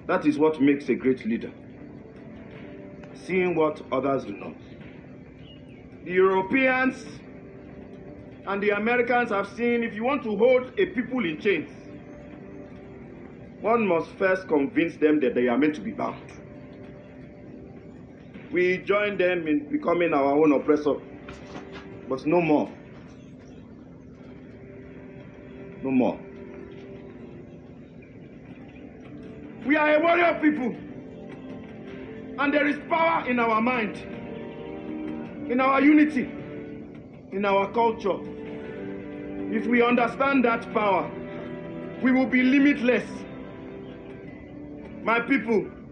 That is what makes a great leader. Seeing what others do not. The Europeans and the Americans have seen if you want to hold a people in chains, one must first convince them that they are meant to be bound. We join them in becoming our own oppressor, but no more. No more. We are a warrior people, and there is power in our mind, in our unity, in our culture. If we understand that power, we will be limitless. My people,